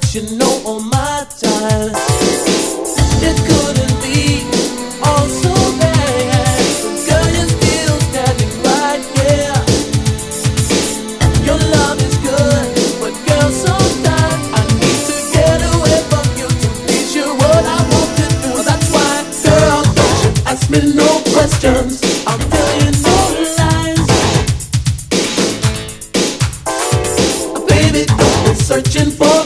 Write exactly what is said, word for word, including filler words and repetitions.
you know all my time. It couldn't be all so bad. Girl, you're still standing right here. Your love is good, but girl, sometimes I need to get away from you to teach you what I want to do. That's why, girl, don't you ask me no questions. I'll tell you no lies. Baby, don't be searching for